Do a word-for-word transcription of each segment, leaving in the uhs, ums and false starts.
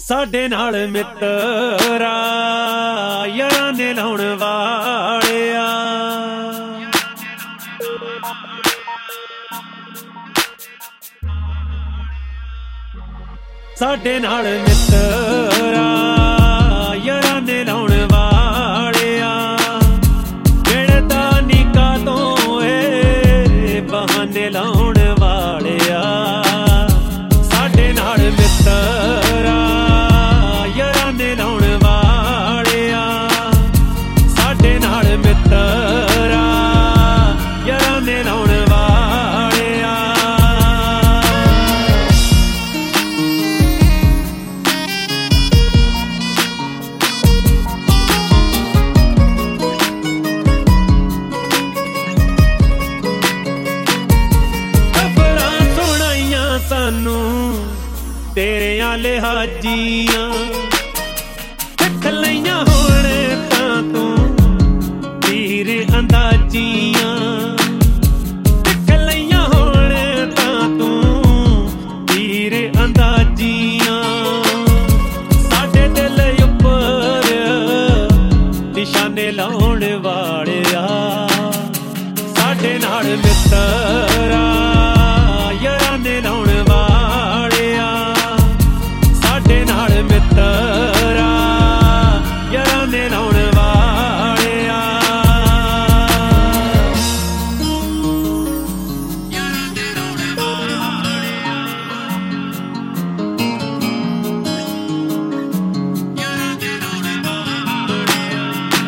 ਸਾਡੇ ਨਾਲ ਮਿੱਤਰਾ ਯਾਰਾਂ ਨੇ ਲਾਉਣ ਵਾਲਿਆ। ਸਾਡੇ ਨਾਲ ਮਿੱਤਰਾ ਯਾਰਾਂ ਨੇ ਲਾਉਣ ਵਾਲਿਆ। ਜਿਹੜੇ ਤਾਂ ਨਿੱਕਾ ਤੋਂ ਏ ਬਹਾਨੇ ਲਾਉਣ ਵਾਲਿਆ। ਸਾਡੇ ਨਾਲ ਮਿੱਤਰਾ ਯਾਰਾਂ ਨੇ ਲਾਉਣ ਵਾਲਿਆ। ਸਾਡੇ ਨਾਲ ਮਿੱਤਰਾ ਯਾਰਾਂ ਨੇ ਲਾਉਣ ਵਾਲਿਆ। ਸਾਨੂੰ ਤੇਰਿਆਂ ਲਿਹਾਜ਼ੀਆਂ ਸਿੱਖ ਲਈਆਂ ਹੁਣ ਤਾਂ ਤੂੰ ਤੀਰ ਅੰਦਾਜ਼ੀਆਂ। ਸਿੱਖ ਲਈਆਂ ਹੁਣ ਤਾਂ ਤੂੰ ਤੀਰ ਅੰਦਾਜ਼ੀਆਂ। ਸਾਡੇ ਦਿਲ ਉੱਪਰ ਨਿਸ਼ਾਨੇ ਲਾਉਣ ਵਾਲਿਆ। ਸਾਡੇ ਨਾਲ ਮਿੱਤਰਾ ਯਾਰਾਂ ਨੇ ਲਾਉਣ ਵਾਲਿਆ। ਸਾਡੇ ਨਾਲ ਮਿੱਤਰਾ ਯਾਰਾਂ ਨੇ ਲਾਉਣ ਵਾਲਿਆ। ਯਾਰਾਂ ਨੇ ਲਾਉਣ ਵਾਲਿਆ। ਯਾਰਾਂ ਨੇ ਲਾਉਣ ਵਾਲਿਆ।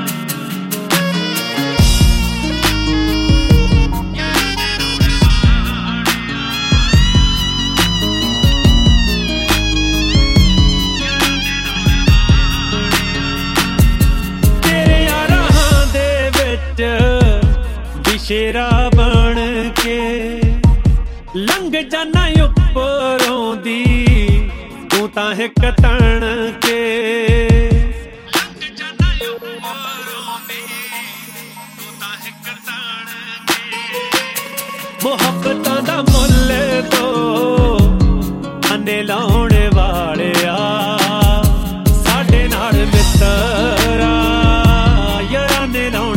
ਸ਼ੇਰਾ ਬਣ ਕੇ ਲੰਘ ਜਾਨਾ ਉੱਪਰੋਂ ਦੀ ਤੂੰ ਤਾਂ ਇੱਕ ਤਣ ਕੇ। ਲੰਘ ਜਾਨਾ ਉੱਪਰੋਂ ਦੀ ਤੂੰ ਤਾਂ ਇੱਕ ਤਣ ਕੇ। ਮੁਹੱਬਤਾਂ ਦਾ ਮੁੱਲ ਦੋ ਅੰਨੇ ਲਾਉਣ ਵਾਲਿਆ। ਸਾਡੇ ਨਾਲ ਮਿੱਤਰਾ ਯਾਰਾਂ ਨੇ ਲਾਉਣ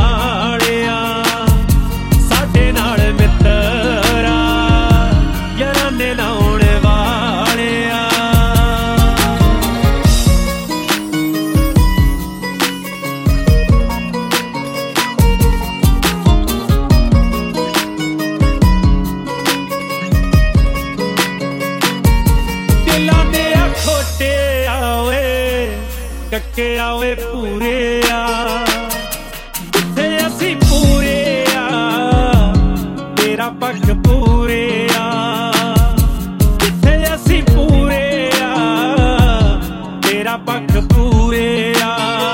ਕੱਕੇ ਆਵੇ ਪੂਰੇ ਆ। ਜਿੱਥੇ ਅਸੀਂ ਪੂਰੇ ਆ ਤੇਰਾ ਪੱਖ ਪੂਰੇ ਆ। ਜਿੱਥੇ ਅਸੀਂ ਪੂਰੇ ਆ ਤੇਰਾ ਪੱਖ ਪੂਰੇ ਆ।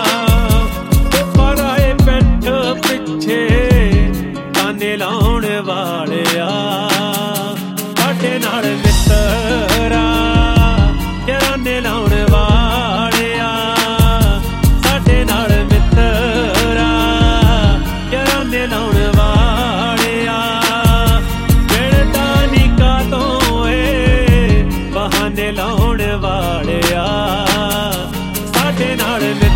ਪਰ ਆਏ ਪਿੱਠ ਪਿੱਛੇ ਤਾਨੇ ਲਾਉਣ ਵਾਲਿਆ। ਸਾਡੇ ਨਾਲ ਮਿੱਤਰਾ ਯਾਰਾਂ ਨੇ ਲਾਉਣ ਵਾਲਿਆ। ਸਾਡੇ ਨਾਲ ਮਿੱਤਰਾ ਯਾਰਾਂ ਨੇ ਲਾਉਣ ਵਾਲਿਆ। ਜਿਹੜੇ ਤਾਂ ਨਿੱਕਾ ਤੋਂ ਏ ਬਹਾਨੇ ਲਾਉਣ ਵਾਲਿਆ। ਸਾਡੇ ਨਾਲ